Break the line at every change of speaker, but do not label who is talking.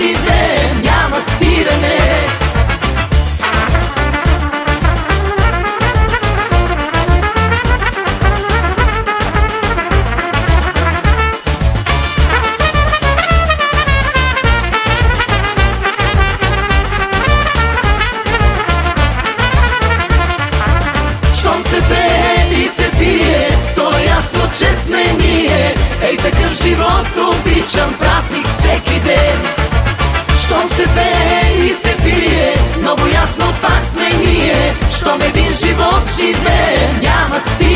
живеем, няма спиране. Щом се пее и се пие, то е ясно, че сме ние. Ей, такъв живот обичам, празник всеки ден. Щом се пее и се пие, много ясно пак сме ние. Щом един живот живеем, няма спиране.